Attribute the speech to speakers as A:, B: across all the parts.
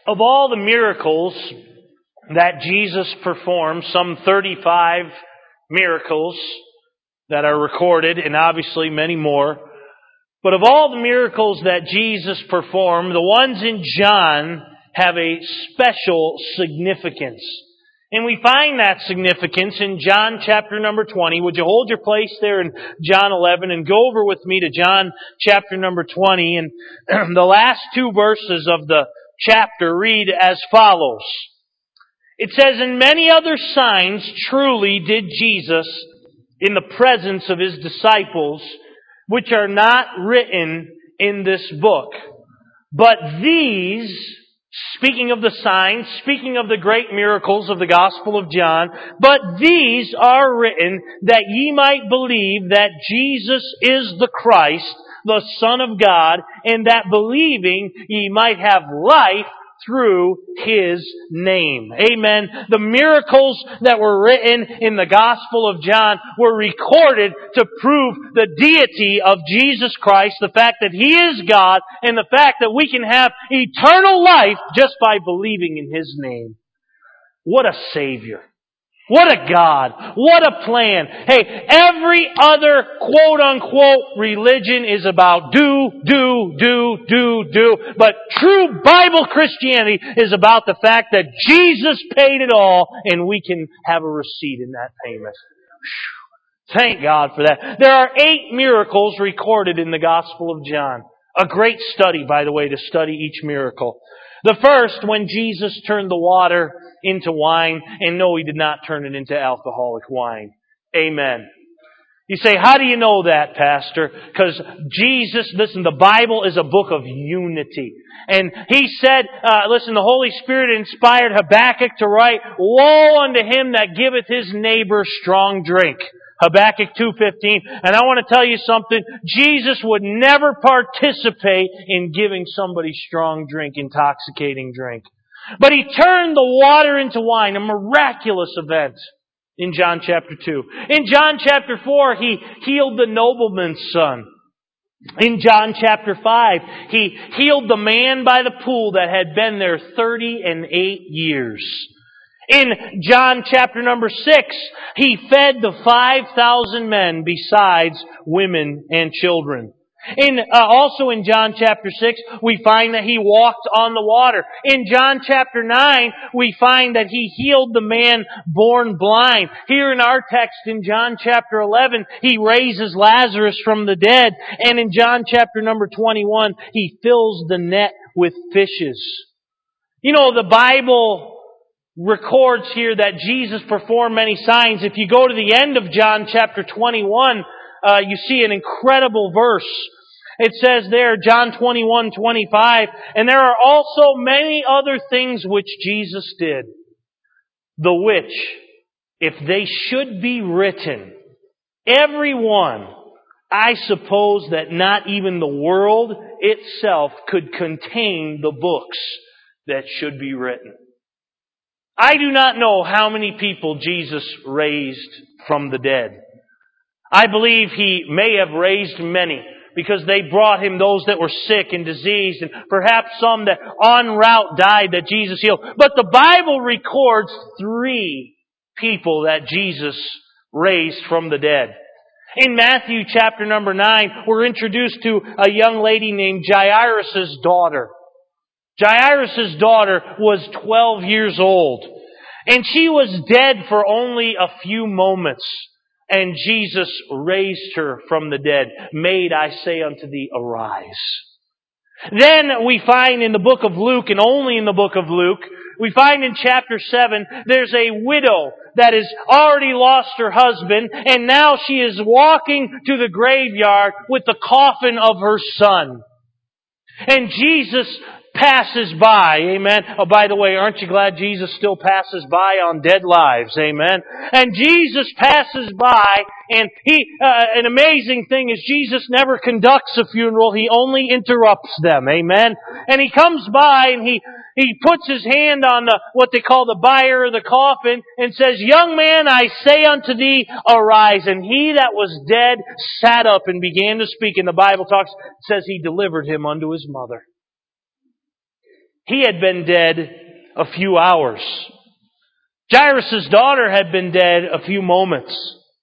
A: Of all the miracles that Jesus performed, some 35 miracles that are recorded, and obviously many more. But of all the miracles that Jesus performed, the ones in John have a special significance. And we find that significance in John chapter number 20. Would you hold your place there in John 11 and go over with me to John chapter number 20. And the last two verses of the chapter read as follows. It says, "And many other signs truly did Jesus in the presence of His disciples, which are not written in this book. But these," speaking of the signs, speaking of the great miracles of the Gospel of John, "but these are written that ye might believe that Jesus is the Christ, the Son of God, and that believing ye might have life through His name." Amen. The miracles that were written in the Gospel of John were recorded to prove the deity of Jesus Christ, the fact that He is God, and the fact that we can have eternal life just by believing in His name. What a Savior. What a God. What a plan. Hey, every other quote-unquote religion is about do. But true Bible Christianity is about the fact that Jesus paid it all and we can have a receipt in that payment. Thank God for that. There are 8 miracles recorded in the Gospel of John. A great study, by the way, to study each miracle. The first, when Jesus turned the water into wine, and no, He did not turn it into alcoholic wine. Amen. You say, how do you know that, Pastor? Because Jesus, listen, the Bible is a book of unity. And He said, listen, the Holy Spirit inspired Habakkuk to write, "Woe unto him that giveth his neighbor strong drink." Habakkuk 2:15. And I want to tell you something. Jesus would never participate in giving somebody strong drink, intoxicating drink. But He turned the water into wine, a miraculous event in John chapter 2. In John chapter 4, He healed the nobleman's son. In John chapter 5, He healed the man by the pool that had been there 38 years. In John chapter number 6, He fed the 5,000 men besides women and children. Also in John chapter 6, we find that He walked on the water. In John chapter 9, we find that He healed the man born blind. Here in our text in John chapter 11, He raises Lazarus from the dead. And in John chapter number 21, He fills the net with fishes. You know, the Bible records here that Jesus performed many signs. If you go to the end of John chapter 21, you see an incredible verse. It says there, John 21:25, "And there are also many other things which Jesus did, the which, if they should be written, every one, I suppose that not even the world itself could contain the books that should be written." I do not know how many people Jesus raised from the dead. I believe He may have raised many, because they brought Him those that were sick and diseased, and perhaps some that en route died that Jesus healed. But the Bible records 3 people that Jesus raised from the dead. In Matthew chapter number 9, we're introduced to a young lady named Jairus' daughter. Jairus' daughter was 12 years old, and she was dead for only a few moments. And Jesus raised her from the dead. "Maid, I say unto thee, arise." Then we find in the book of Luke, and only in the book of Luke, we find in chapter 7, there's a widow that has already lost her husband, and now she is walking to the graveyard with the coffin of her son. And Jesus passes by, amen. Oh, by the way, aren't you glad Jesus still passes by on dead lives, amen? And Jesus passes by, and an amazing thing is Jesus never conducts a funeral, He only interrupts them, amen? And He comes by, and He puts His hand on what they call the bier of the coffin, and says, "Young man, I say unto thee, arise." And he that was dead sat up and began to speak, and the Bible says He delivered him unto his mother. He had been dead a few hours. Jairus' daughter had been dead a few moments.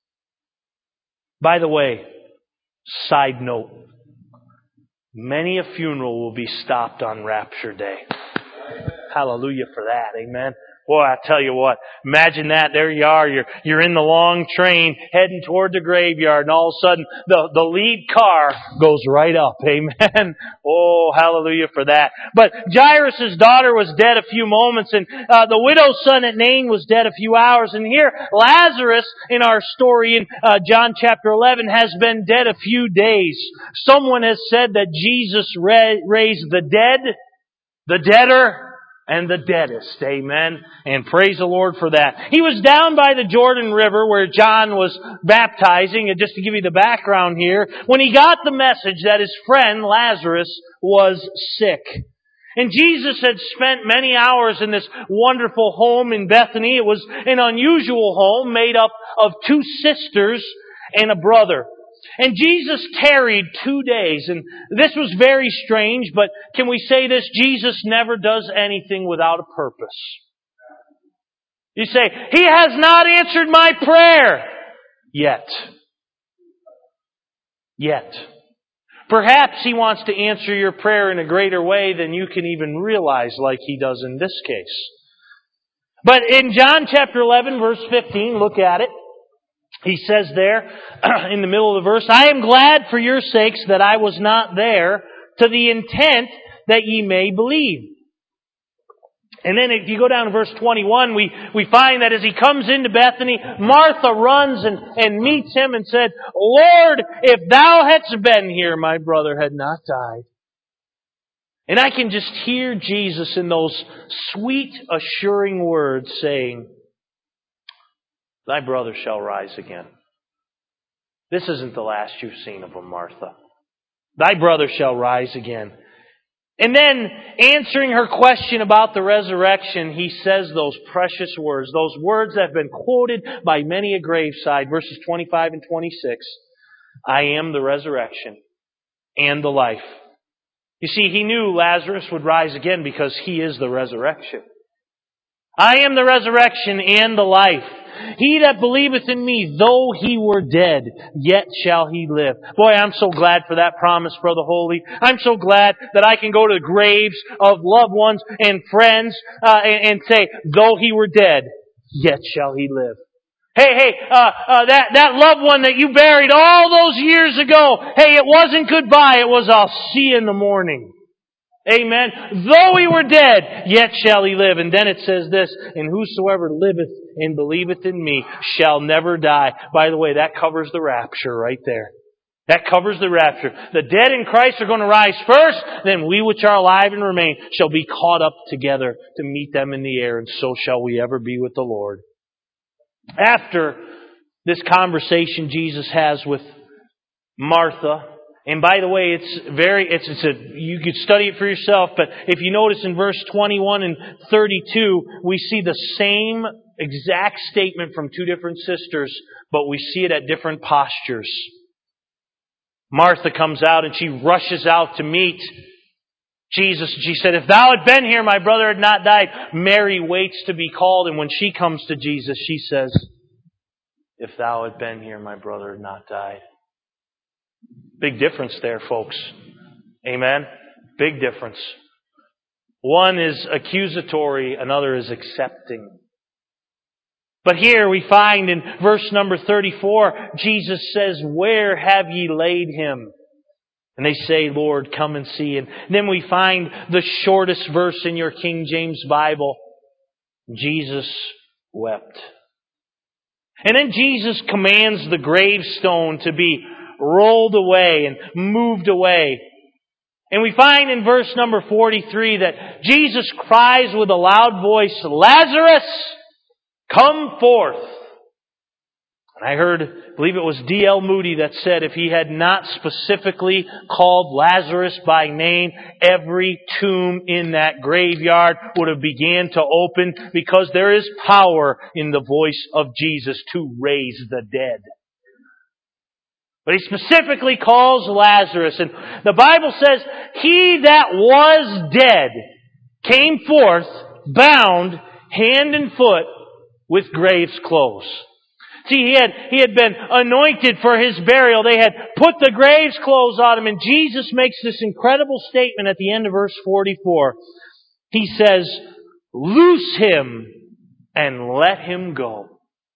A: By the way, side note, many a funeral will be stopped on Rapture Day. Hallelujah for that. Amen. Boy, I tell you what, imagine that. There you are. You're in the long train heading toward the graveyard, and all of a sudden the lead car goes right up. Amen. Oh, hallelujah for that. But Jairus' daughter was dead a few moments, and the widow's son at Nain was dead a few hours. And here, Lazarus, in our story in John chapter 11, has been dead a few days. Someone has said that Jesus raised the dead, the deader, and the deadest. Amen. And praise the Lord for that. He was down by the Jordan River where John was baptizing. And just to give you the background here, when he got the message that his friend Lazarus was sick. And Jesus had spent many hours in this wonderful home in Bethany. It was an unusual home made up of two sisters and a brother. And Jesus tarried 2 days, and this was very strange, but can we say this? Jesus never does anything without a purpose. You say, He has not answered my prayer. Yet. Perhaps He wants to answer your prayer in a greater way than you can even realize, like He does in this case. But in John chapter 11, verse 15, look at it. He says there, in the middle of the verse, I am glad for your sakes that I was not there, to the intent that ye may believe. And then if you go down to verse 21, we find that as He comes into Bethany, Martha runs and meets Him and said, Lord, if Thou hadst been here, my brother had not died. And I can just hear Jesus in those sweet, assuring words saying, Thy brother shall rise again. This isn't the last you've seen of him, Martha. Thy brother shall rise again. And then, answering her question about the resurrection, He says those precious words, those words that have been quoted by many a graveside, verses 25 and 26. I am the resurrection and the life. You see, He knew Lazarus would rise again because He is the resurrection. I am the resurrection and the life. He that believeth in me, though he were dead, yet shall he live. Boy, I'm so glad for that promise, Brother Holy. I'm so glad that I can go to the graves of loved ones and friends and say, though he were dead, yet shall he live. Hey, that loved one that you buried all those years ago, hey, it wasn't goodbye, it was I'll see you in the morning. Amen. Though he were dead, yet shall he live. And then it says this, and whosoever liveth and believeth in me shall never die. By the way, that covers the rapture right there. That covers the rapture. The dead in Christ are going to rise first, then we which are alive and remain shall be caught up together to meet them in the air, and so shall we ever be with the Lord. After this conversation Jesus has with Martha, and by the way, you could study it for yourself, but if you notice in verse 21 and 32, we see the same exact statement from two different sisters, but we see it at different postures. Martha comes out and she rushes out to meet Jesus. She said, if Thou had been here, my brother had not died. Mary waits to be called, and when she comes to Jesus, she says, if Thou had been here, my brother had not died. Big difference there, folks. Amen? Big difference. One is accusatory, another is accepting. But here we find in verse number 34, Jesus says, where have ye laid him? And they say, Lord, come and see. And then we find the shortest verse in your King James Bible. Jesus wept. And then Jesus commands the gravestone to be rolled away and moved away. And we find in verse number 43 that Jesus cries with a loud voice, Lazarus, come forth. And I believe it was D.L. Moody that said if he had not specifically called Lazarus by name, every tomb in that graveyard would have began to open, because there is power in the voice of Jesus to raise the dead. But He specifically calls Lazarus. And the Bible says, he that was dead came forth, bound, hand and foot, with grave's clothes. See, he had been anointed for his burial. They had put the grave's clothes on him, and Jesus makes this incredible statement at the end of verse 44. He says, "Loose him and let him go."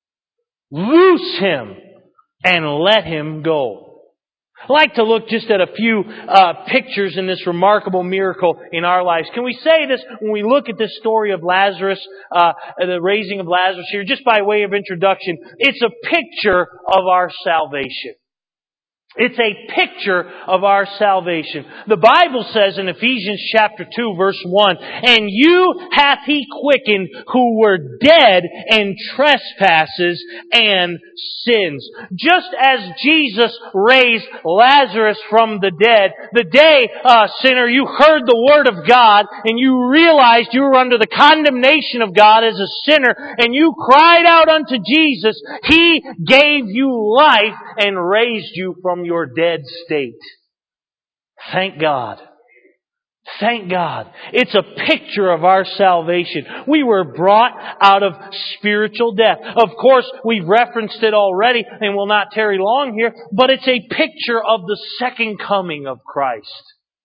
A: Loose him and let him go. I'd like to look just at a few pictures in this remarkable miracle in our lives. Can we say this when we look at this story of Lazarus, the raising of Lazarus here, just by way of introduction? It's a picture of our salvation. It's a picture of our salvation. The Bible says in Ephesians chapter 2 verse 1, "And you hath He quickened who were dead in trespasses and sins." Just as Jesus raised Lazarus from the dead, the day, sinner, you heard the Word of God and you realized you were under the condemnation of God as a sinner and you cried out unto Jesus, He gave you life and raised you from your dead state. Thank God. Thank God. It's a picture of our salvation. We were brought out of spiritual death. Of course, we've referenced it already and will not tarry long here, but it's a picture of the second coming of Christ.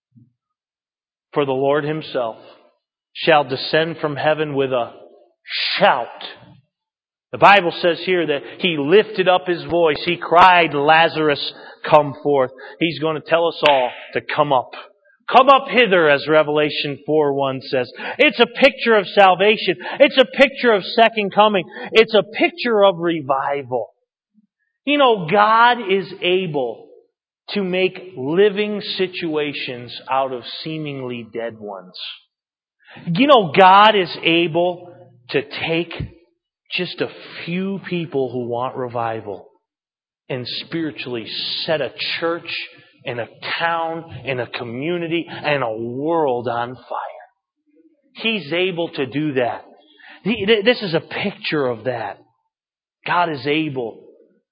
A: For the Lord Himself shall descend from heaven with a shout. The Bible says here that He lifted up His voice. He cried, "Lazarus, come forth." He's going to tell us all to come up. Come up hither, as Revelation 4:1 says. It's a picture of salvation. It's a picture of second coming. It's a picture of revival. You know, God is able to make living situations out of seemingly dead ones. You know, God is able to take just a few people who want revival and spiritually set a church and a town and a community and a world on fire. He's able to do that. This is a picture of that. God is able,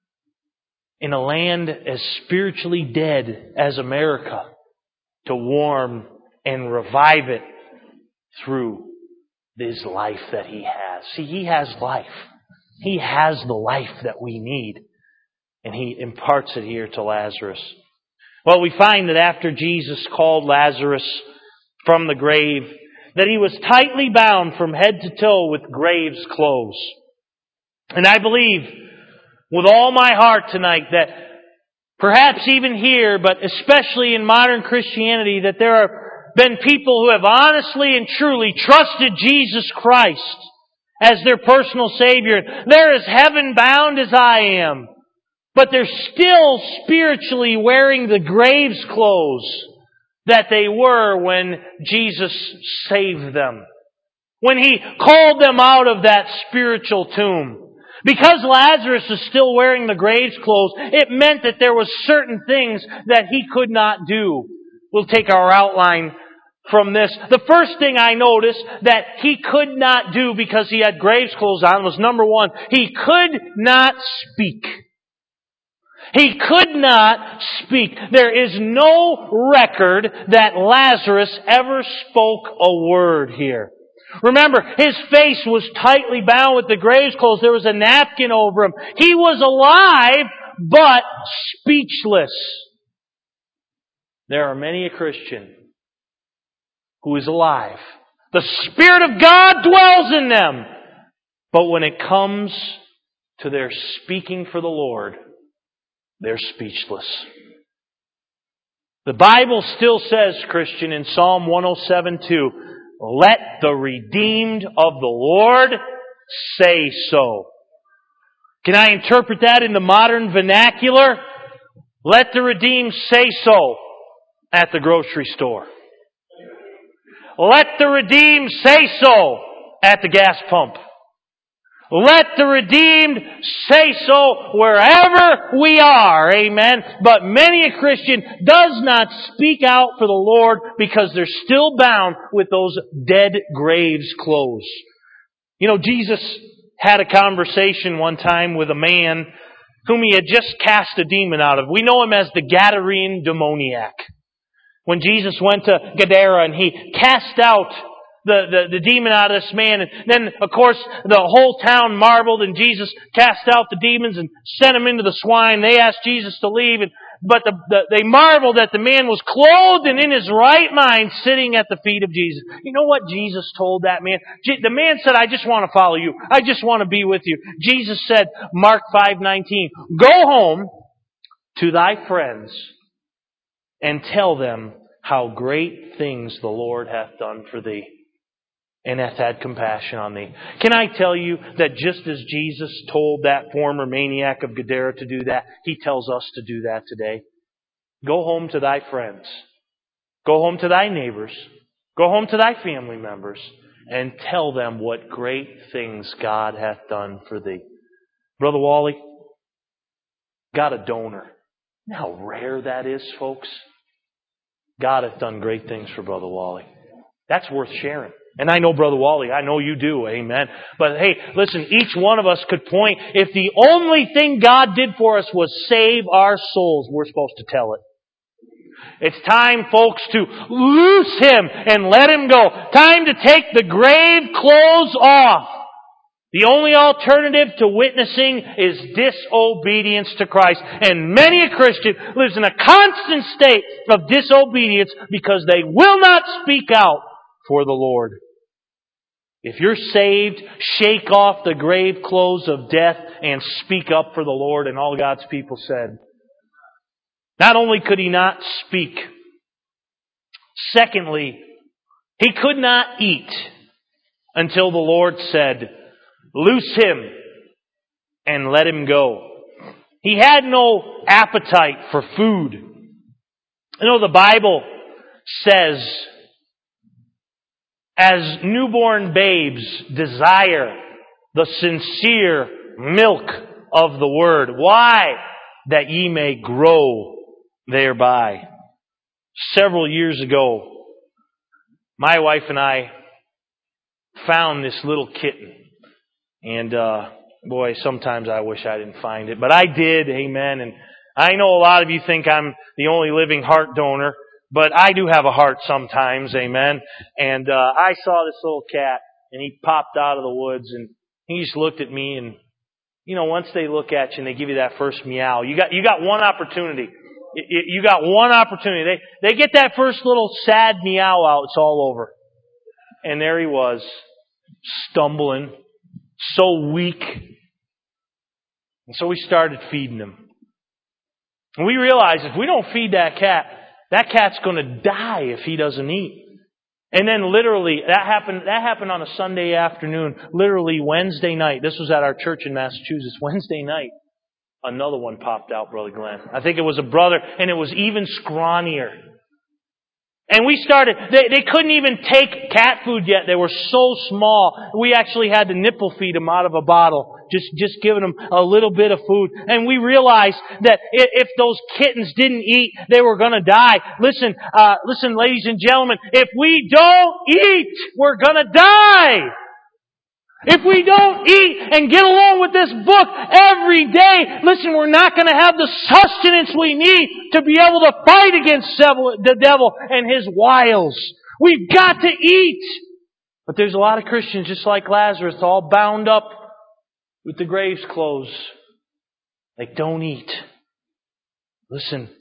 A: in a land as spiritually dead as America, to warm and revive it through this life that He has. See, He has life. He has the life that we need. And He imparts it here to Lazarus. Well, we find that after Jesus called Lazarus from the grave, that he was tightly bound from head to toe with grave's clothes. And I believe with all my heart tonight that perhaps even here, but especially in modern Christianity, that there have been people who have honestly and truly trusted Jesus Christ as their personal Savior. They're as heaven bound as I am. But they're still spiritually wearing the grave's clothes that they were when Jesus saved them. When He called them out of that spiritual tomb. Because Lazarus is still wearing the grave's clothes, it meant that there was certain things that he could not do. We'll take our outline from this. The first thing I noticed that he could not do because he had grave's clothes on was, number one, he could not speak. He could not speak. There is no record that Lazarus ever spoke a word here. Remember, his face was tightly bound with the grave's clothes. There was a napkin over him. He was alive, but speechless. There are many a Christian who is alive. The Spirit of God dwells in them. But when it comes to their speaking for the Lord, they're speechless. The Bible still says, Christian, in Psalm 107:2, "Let the redeemed of the Lord say so." Can I interpret that in the modern vernacular? Let the redeemed say so at the grocery store. Let the redeemed say so at the gas pump. Let the redeemed say so wherever we are. Amen. But many a Christian does not speak out for the Lord because they're still bound with those dead graves clothes. You know, Jesus had a conversation one time with a man whom He had just cast a demon out of. We know him as the Gadarene demoniac. When Jesus went to Gadara and He cast out the demon out of this man. And then, of course, the whole town marveled, and Jesus cast out the demons and sent them into the swine. They asked Jesus to leave, but they marveled that the man was clothed and in his right mind, sitting at the feet of Jesus. You know what Jesus told that man? The man said, I just want to follow you. I just want to be with you. Jesus said, Mark 5:19, go home to thy friends and tell them how great things the Lord hath done for thee, and hath had compassion on thee. Can I tell you that just as Jesus told that former maniac of Gadara to do that, He tells us to do that today. Go home to thy friends. Go home to thy neighbors. Go home to thy family members and tell them what great things God hath done for thee. Brother Wally, got a donor. You know how rare that is, folks? God hath done great things for Brother Wally. That's worth sharing. And I know, Brother Wally, I know you do, amen. But hey, listen, each one of us could point, if the only thing God did for us was save our souls, we're supposed to tell it. It's time, folks, to loose Him and let Him go. Time to take the grave clothes off. The only alternative to witnessing is disobedience to Christ. And many a Christian lives in a constant state of disobedience because they will not speak out for the Lord. If you're saved, shake off the grave clothes of death and speak up for the Lord. And all God's people said. Not only could he not speak, secondly, he could not eat until the Lord said, loose him and let him go. He had no appetite for food. You know, the Bible says, as newborn babes desire the sincere milk of the Word. Why? That ye may grow thereby. Several years ago, my wife and I found this little kitten. And boy, sometimes I wish I didn't find it. But I did, amen. And I know a lot of you think I'm the only living heart donor. But I do have a heart sometimes, amen. And I saw this little cat, and he popped out of the woods, and he just looked at me. And you know, once they look at you and they give you that first meow, you got one opportunity. You got one opportunity. They get that first little sad meow out, it's all over. And there he was, stumbling, so weak. And so we started feeding him. And we realized if we don't feed that cat's going to die if he doesn't eat. And then literally, that happened on a Sunday afternoon. Literally Wednesday night. This was at our church in Massachusetts. Wednesday night, another one popped out, Brother Glenn. I think it was a brother, and it was even scrawnier. And we started, they couldn't even take cat food yet. They were so small. We actually had to nipple feed them out of a bottle. Just giving them a little bit of food. And we realized that if those kittens didn't eat, they were going to die. Listen, ladies and gentlemen, if we don't eat, we're going to die. If we don't eat and get along with this book every day, listen, we're not going to have the sustenance we need to be able to fight against the devil and his wiles. We've got to eat. But there's a lot of Christians, just like Lazarus, all bound up with the grave's clothes. They don't eat. Listen,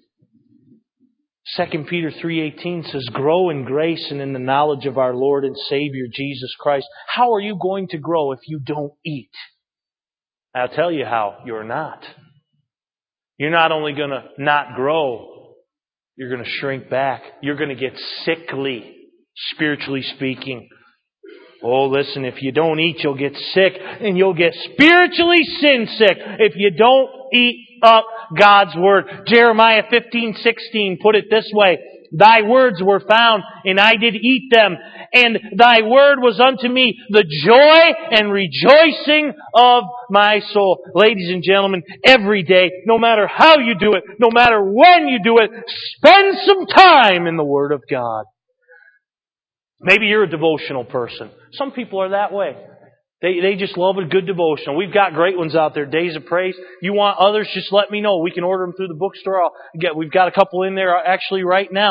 A: 2 Peter 3:18 says, grow in grace and in the knowledge of our Lord and Savior Jesus Christ. How are you going to grow if you don't eat? I'll tell you how. You're not. You're not only going to not grow, you're going to shrink back. You're going to get sickly, spiritually speaking. Oh, listen, if you don't eat, you'll get sick, and you'll get spiritually sin sick if you don't eat up God's Word. Jeremiah 15:16 put it this way, thy words were found, and I did eat them, and thy word was unto me the joy and rejoicing of my soul. Ladies and gentlemen, every day, no matter how you do it, no matter when you do it, spend some time in the Word of God. Maybe you're a devotional person. Some people are that way. They just love a good devotional. We've got great ones out there, Days of Praise. You want others, just let me know. We can order them through the bookstore. We've got a couple in there actually right now.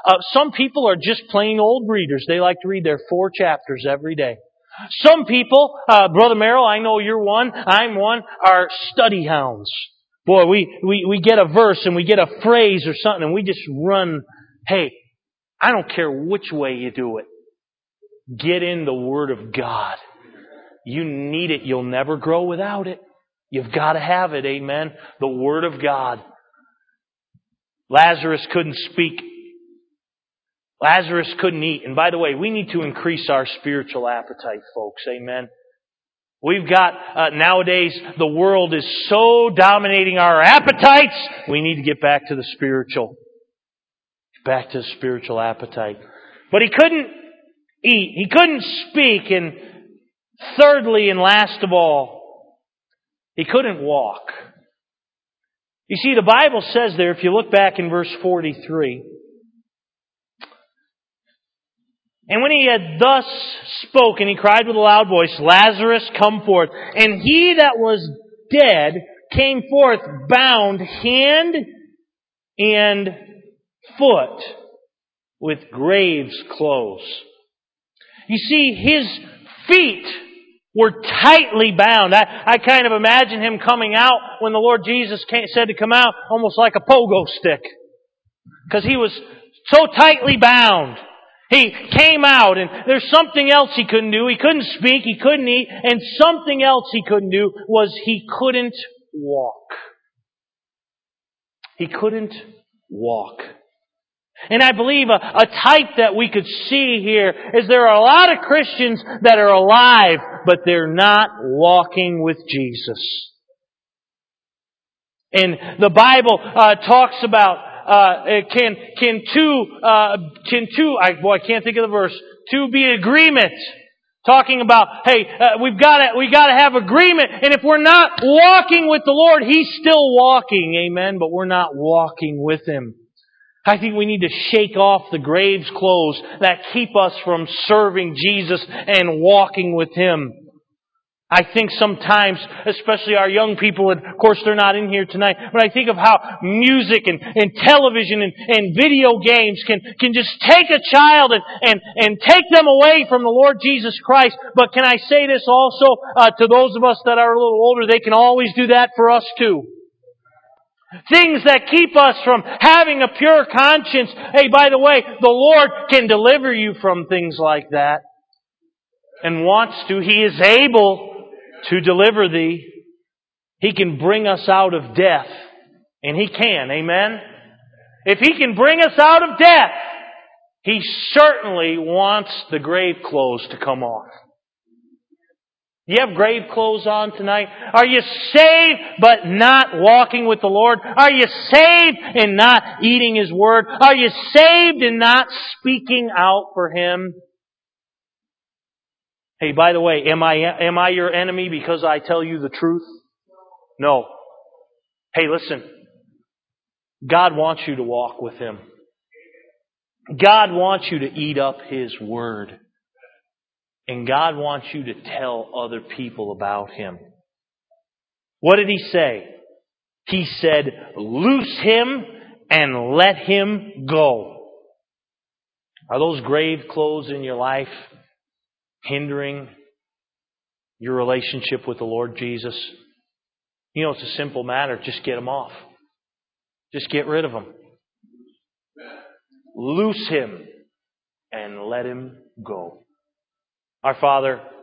A: Some people are just plain old readers. They like to read their 4 chapters every day. Some people, Brother Merrill, I know you're one, I'm one, are study hounds. Boy, we get a verse and we get a phrase or something and we just run. Hey, I don't care which way you do it. Get in the Word of God. You need it. You'll never grow without it. You've got to have it. Amen. The Word of God. Lazarus couldn't speak. Lazarus couldn't eat. And by the way, we need to increase our spiritual appetite, folks. Amen. We've got, nowadays, the world is so dominating our appetites, we need to get back to the spiritual. Back to the spiritual appetite. But he couldn't eat. He couldn't speak. And thirdly and last of all, he couldn't walk. You see, the Bible says there, if you look back in verse 43, and when he had thus spoken, he cried with a loud voice, Lazarus, come forth. And he that was dead came forth, bound hand and foot with grave's clothes. You see, his feet were tightly bound. I kind of imagine him coming out when the Lord Jesus said to come out, almost like a pogo stick. Because he was so tightly bound. He came out, and there's something else he couldn't do. He couldn't speak, he couldn't eat, and something else he couldn't do was he couldn't walk. He couldn't walk. And I believe a type that we could see here is there are a lot of Christians that are alive, but they're not walking with Jesus. And the Bible talks about I can't think of the verse. 2 be agreement. Talking about, hey, we gotta have agreement. And if we're not walking with the Lord, He's still walking. Amen. But we're not walking with Him. I think we need to shake off the grave's clothes that keep us from serving Jesus and walking with Him. I think sometimes, especially our young people, and of course they're not in here tonight, but I think of how music and television and video games can just take a child and take them away from the Lord Jesus Christ. But can I say this also to those of us that are a little older, they can always do that for us too. Things that keep us from having a pure conscience. Hey, by the way, the Lord can deliver you from things like that. And wants to. He is able to deliver thee. He can bring us out of death. And He can. Amen? If He can bring us out of death, He certainly wants the grave clothes to come off. You have grave clothes on tonight? Are you saved but not walking with the Lord? Are you saved and not eating His Word? Are you saved and not speaking out for Him? Hey, by the way, am I your enemy because I tell you the truth? No. Hey, listen. God wants you to walk with Him. God wants you to eat up His Word. And God wants you to tell other people about Him. What did He say? He said, loose him and let him go. Are those grave clothes in your life hindering your relationship with the Lord Jesus? You know, it's a simple matter. Just get them off. Just get rid of them. Loose him and let him go. Our Father,